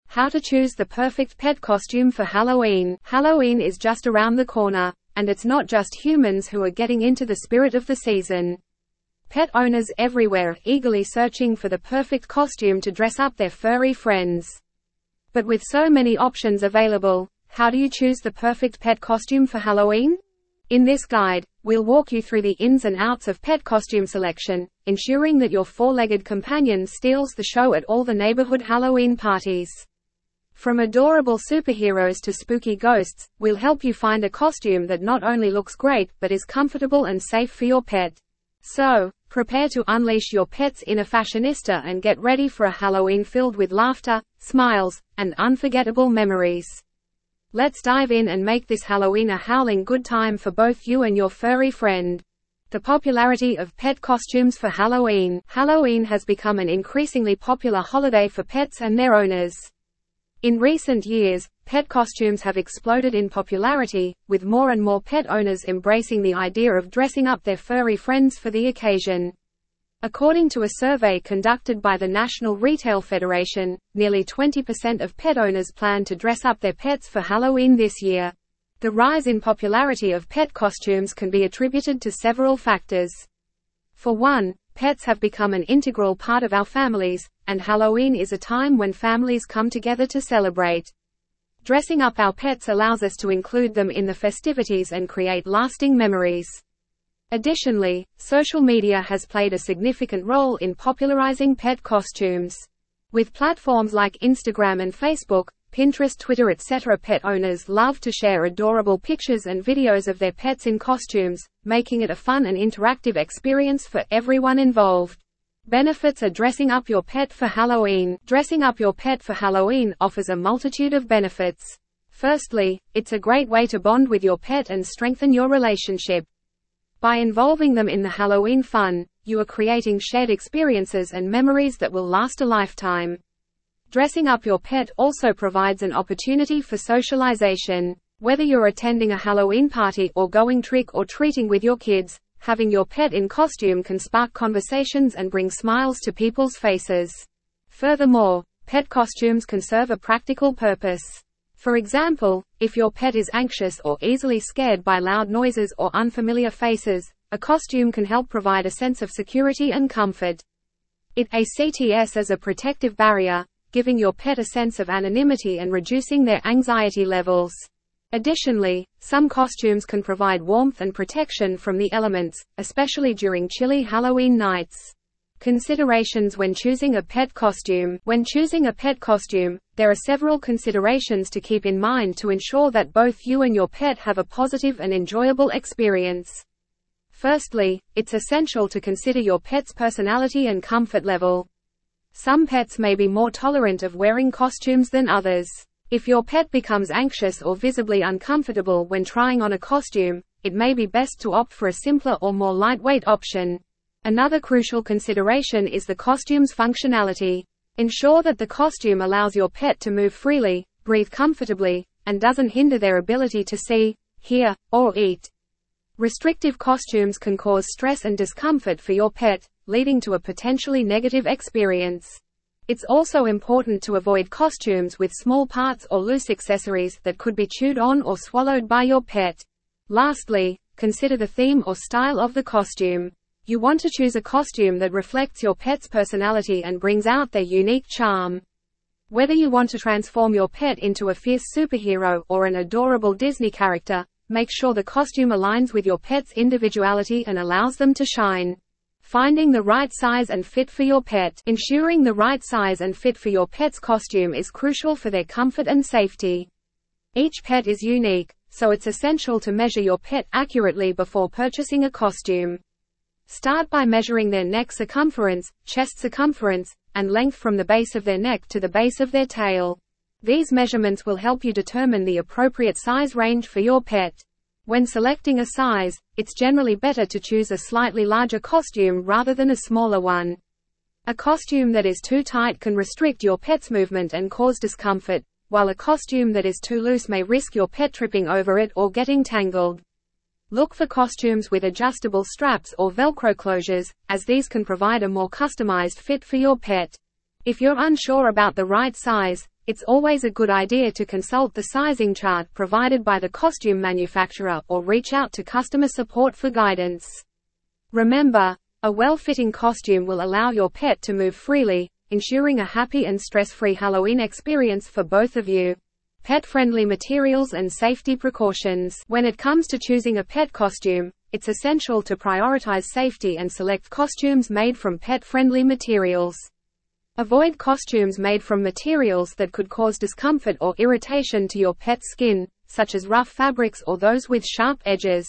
How to choose the perfect pet costume for Halloween. Halloween is just around the corner, and it's not just humans who are getting into the spirit of the season. Pet owners everywhere are eagerly searching for the perfect costume to dress up their furry friends. But with so many options available, how do you choose the perfect pet costume for Halloween? In this guide, we'll walk you through the ins and outs of pet costume selection, ensuring that your four-legged companion steals the show at all the neighborhood Halloween parties. From adorable superheroes to spooky ghosts, we'll help you find a costume that not only looks great but is comfortable and safe for your pet. So, prepare to unleash your pet's inner fashionista and get ready for a Halloween filled with laughter, smiles, and unforgettable memories. Let's dive in and make this Halloween a howling good time for both you and your furry friend. The popularity of pet costumes for Halloween. Halloween has become an increasingly popular holiday for pets and their owners. In recent years, pet costumes have exploded in popularity, with more and more pet owners embracing the idea of dressing up their furry friends for the occasion. According to a survey conducted by the National Retail Federation, nearly 20% of pet owners plan to dress up their pets for Halloween this year. The rise in popularity of pet costumes can be attributed to several factors. For one, pets have become an integral part of our families, and Halloween is a time when families come together to celebrate. Dressing up our pets allows us to include them in the festivities and create lasting memories. Additionally, social media has played a significant role in popularizing pet costumes. With platforms like Instagram and Facebook, Pinterest, Twitter, etc., pet owners love to share adorable pictures and videos of their pets in costumes, making it a fun and interactive experience for everyone involved. Benefits of dressing up your pet for Halloween. Dressing up your pet for Halloween offers a multitude of benefits. Firstly, it's a great way to bond with your pet and strengthen your relationship. By involving them in the Halloween fun, you are creating shared experiences and memories that will last a lifetime. Dressing up your pet also provides an opportunity for socialization. Whether you're attending a Halloween party or going trick or treating with your kids, having your pet in costume can spark conversations and bring smiles to people's faces. Furthermore, pet costumes can serve a practical purpose. For example, if your pet is anxious or easily scared by loud noises or unfamiliar faces, a costume can help provide a sense of security and comfort. It acts as a protective barrier, giving your pet a sense of anonymity and reducing their anxiety levels. Additionally, some costumes can provide warmth and protection from the elements, especially during chilly Halloween nights. Considerations when choosing a pet costume. When choosing a pet costume, there are several considerations to keep in mind to ensure that both you and your pet have a positive and enjoyable experience. Firstly, it's essential to consider your pet's personality and comfort level. Some pets may be more tolerant of wearing costumes than others. If your pet becomes anxious or visibly uncomfortable when trying on a costume, it may be best to opt for a simpler or more lightweight option. Another crucial consideration is the costume's functionality. Ensure that the costume allows your pet to move freely, breathe comfortably, and doesn't hinder their ability to see, hear, or eat. Restrictive costumes can cause stress and discomfort for your pet, leading to a potentially negative experience. It's also important to avoid costumes with small parts or loose accessories that could be chewed on or swallowed by your pet. Lastly, consider the theme or style of the costume. You want to choose a costume that reflects your pet's personality and brings out their unique charm. Whether you want to transform your pet into a fierce superhero or an adorable Disney character, make sure the costume aligns with your pet's individuality and allows them to shine. Finding the right size and fit for your pet. Ensuring the right size and fit for your pet's costume is crucial for their comfort and safety. Each pet is unique, so it's essential to measure your pet accurately before purchasing a costume. Start by measuring their neck circumference, chest circumference, and length from the base of their neck to the base of their tail. These measurements will help you determine the appropriate size range for your pet. When selecting a size, it's generally better to choose a slightly larger costume rather than a smaller one. A costume that is too tight can restrict your pet's movement and cause discomfort, while a costume that is too loose may risk your pet tripping over it or getting tangled. Look for costumes with adjustable straps or Velcro closures, as these can provide a more customized fit for your pet. If you're unsure about the right size, it's always a good idea to consult the sizing chart provided by the costume manufacturer or reach out to customer support for guidance. Remember, a well-fitting costume will allow your pet to move freely, ensuring a happy and stress-free Halloween experience for both of you. Pet-friendly materials and safety precautions. When it comes to choosing a pet costume, it's essential to prioritize safety and select costumes made from pet-friendly materials. Avoid costumes made from materials that could cause discomfort or irritation to your pet's skin, such as rough fabrics or those with sharp edges.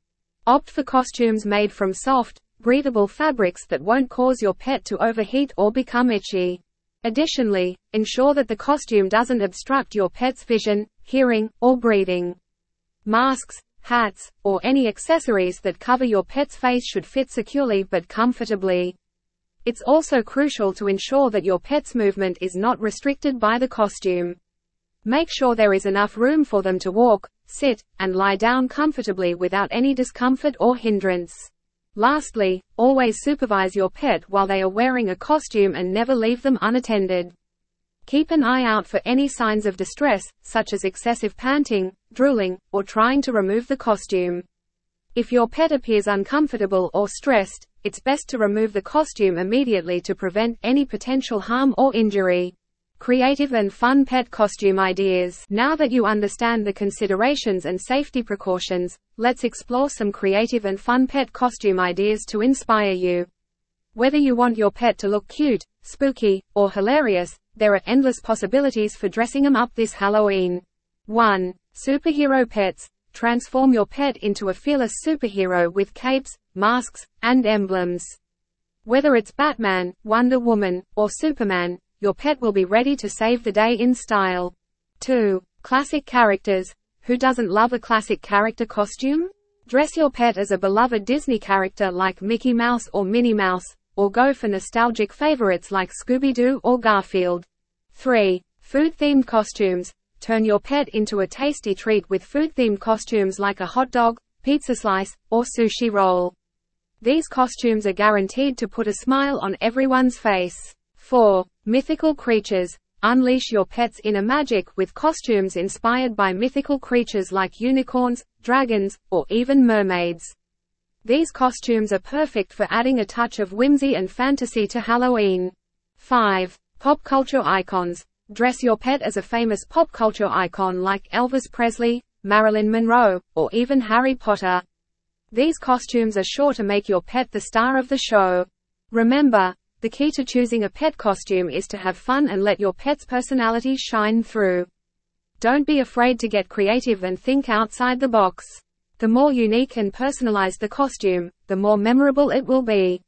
Opt for costumes made from soft, breathable fabrics that won't cause your pet to overheat or become itchy. Additionally, ensure that the costume doesn't obstruct your pet's vision, hearing, or breathing. Masks, hats, or any accessories that cover your pet's face should fit securely but comfortably. It's also crucial to ensure that your pet's movement is not restricted by the costume. Make sure there is enough room for them to walk, sit, and lie down comfortably without any discomfort or hindrance. Lastly, always supervise your pet while they are wearing a costume and never leave them unattended. Keep an eye out for any signs of distress, such as excessive panting, drooling, or trying to remove the costume. If your pet appears uncomfortable or stressed, it's best to remove the costume immediately to prevent any potential harm or injury. Creative and fun pet costume ideas. Now that you understand the considerations and safety precautions, let's explore some creative and fun pet costume ideas to inspire you. Whether you want your pet to look cute, spooky, or hilarious, there are endless possibilities for dressing them up this Halloween. 1. Superhero pets. Transform your pet into a fearless superhero with capes, masks, and emblems. Whether it's Batman, Wonder Woman, or Superman, your pet will be ready to save the day in style. 2. Classic characters. Who doesn't love a classic character costume? Dress your pet as a beloved Disney character like Mickey Mouse or Minnie Mouse, or go for nostalgic favorites like Scooby-Doo or Garfield. 3. Food-themed costumes. Turn your pet into a tasty treat with food-themed costumes like a hot dog, pizza slice, or sushi roll. These costumes are guaranteed to put a smile on everyone's face. 4. Mythical creatures. Unleash your pet's inner magic with costumes inspired by mythical creatures like unicorns, dragons, or even mermaids. These costumes are perfect for adding a touch of whimsy and fantasy to Halloween. 5. Pop culture icons. Dress your pet as a famous pop culture icon like Elvis Presley, Marilyn Monroe, or even Harry Potter. These costumes are sure to make your pet the star of the show. Remember, the key to choosing a pet costume is to have fun and let your pet's personality shine through. Don't be afraid to get creative and think outside the box. The more unique and personalized the costume, the more memorable it will be.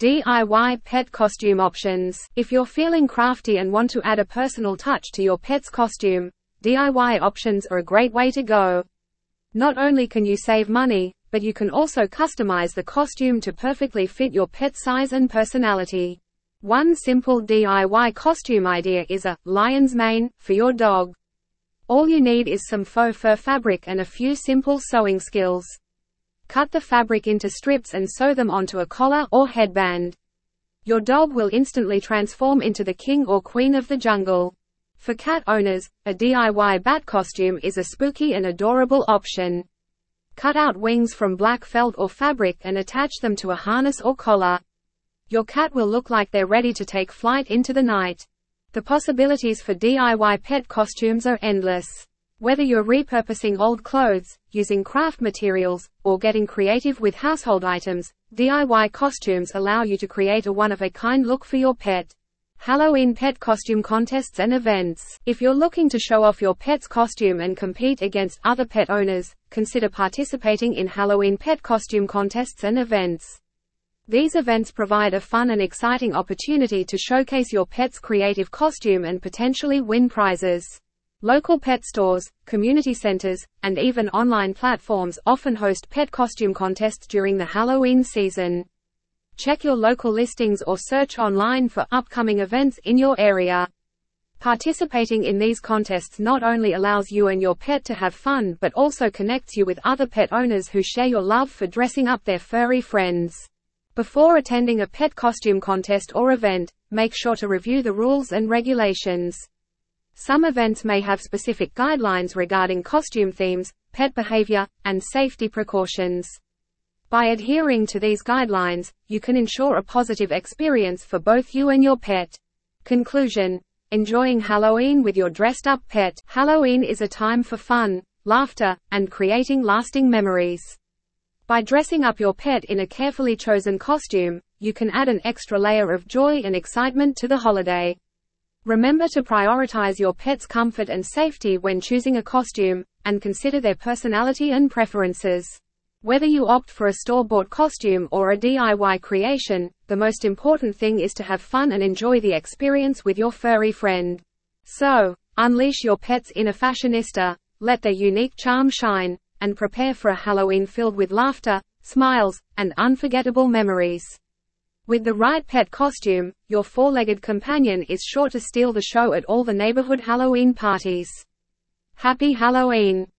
DIY pet costume options. If you're feeling crafty and want to add a personal touch to your pet's costume, DIY options are a great way to go. Not only can you save money, but you can also customize the costume to perfectly fit your pet's size and personality. One simple DIY costume idea is a lion's mane for your dog. All you need is some faux fur fabric and a few simple sewing skills. Cut the fabric into strips and sew them onto a collar or headband. Your dog will instantly transform into the king or queen of the jungle. For cat owners, a DIY bat costume is a spooky and adorable option. Cut out wings from black felt or fabric and attach them to a harness or collar. Your cat will look like they're ready to take flight into the night. The possibilities for DIY pet costumes are endless. Whether you're repurposing old clothes, using craft materials, or getting creative with household items, DIY costumes allow you to create a one-of-a-kind look for your pet. Halloween pet costume contests and events. If you're looking to show off your pet's costume and compete against other pet owners, consider participating in Halloween pet costume contests and events. These events provide a fun and exciting opportunity to showcase your pet's creative costume and potentially win prizes. Local pet stores, community centers, and even online platforms often host pet costume contests during the Halloween season. Check your local listings or search online for upcoming events in your area. Participating in these contests not only allows you and your pet to have fun but also connects you with other pet owners who share your love for dressing up their furry friends. Before attending a pet costume contest or event, make sure to review the rules and regulations. Some events may have specific guidelines regarding costume themes, pet behavior, and safety precautions. By adhering to these guidelines, you can ensure a positive experience for both you and your pet. Conclusion: enjoying Halloween with your dressed-up pet. Halloween is a time for fun, laughter, and creating lasting memories. By dressing up your pet in a carefully chosen costume, you can add an extra layer of joy and excitement to the holiday. Remember to prioritize your pet's comfort and safety when choosing a costume, and consider their personality and preferences. Whether you opt for a store-bought costume or a DIY creation, the most important thing is to have fun and enjoy the experience with your furry friend. So, unleash your pet's inner fashionista, let their unique charm shine, and prepare for a Halloween filled with laughter, smiles, and unforgettable memories. With the right pet costume, your four-legged companion is sure to steal the show at all the neighborhood Halloween parties. Happy Halloween!